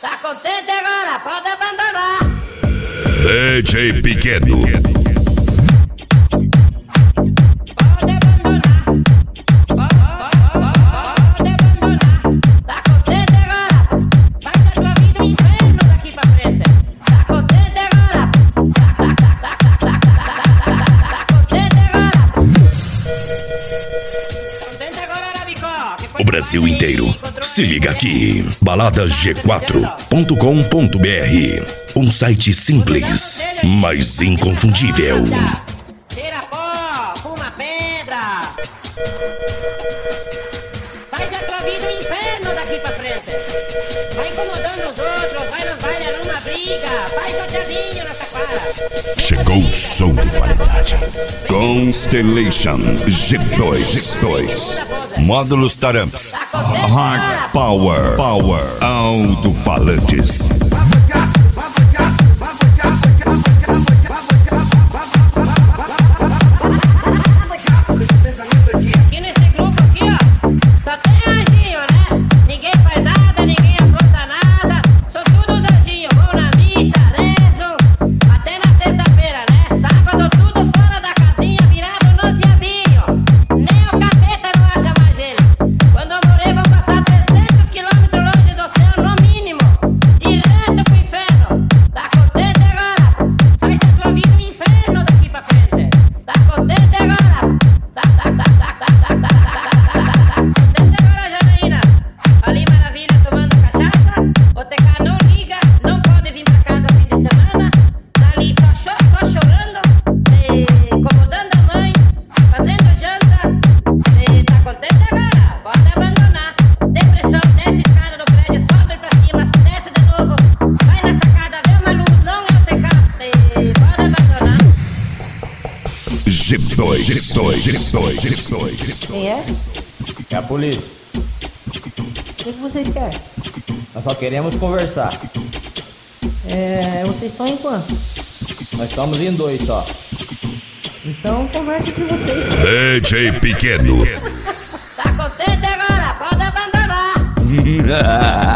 Tá contente agora? Pode abandonar. DJ Pequeno. O Brasil inteiro se liga aqui. baladasg4.com.br. Um site simples, mas inconfundível. Cheira pó, fuma pedra. Faz da tua vida um inferno daqui pra frente. Vai incomodando os outros, vai numa briga, faz chateadinho nessa cara. Chegou o som de qualidade. Constellation G2. Módulos Taramps. Hard Power. Alto-falantes. Aqui nesse grupo aqui, ó, só tem anjinho, né? Ninguém faz nada, ninguém apronta nada. São todos anjinhos, vão na missa, rezam, até na sexta-feira, né? Sábado tudo fora da casinha, virado nos diabinhos. Nem o capeta não acha mais eles. Quando eu morrer vão passar 300 quilômetros longe do céu, no mínimo. Direto pro inferno. Tá contente agora? Faz da tua vida um inferno daqui pra frente. Tá contente agora? Contente agora, Janaína? Ali, maravilha, tomando cachaça. O TK não liga, não pode vir pra casa fim de semana. Tá ali só chorando, incomodando a mãe, fazendo janta. Tá contente agora? Pode abandonar. Depressão, desce escada do prédio, sobe pra cima, desce de novo. Vai na sacada, vê uma luz, não é o TK. Pode abandonar. G2. Quem é? É a polícia. O que vocês querem? Nós só queremos conversar. Vocês estão em quanto? Nós estamos em 2 só. Então conversa entre vocês. DJ Pequeno. Tá contente agora? Pode abandonar.